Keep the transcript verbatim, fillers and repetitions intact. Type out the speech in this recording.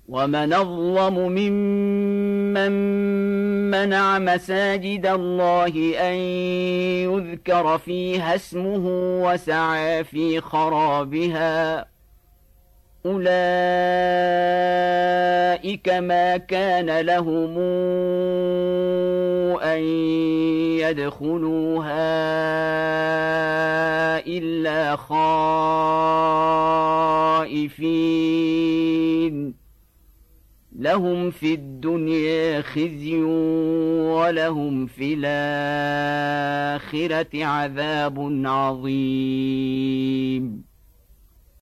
ومن أظلم ممن منع مساجد الله أن يذكر فيها اسمه وسعى في خرابها أولئك ما كان لهم أن يدخلوها إلا خائفين لهم في الدنيا خزي ولهم في الآخرة عذاب عظيم.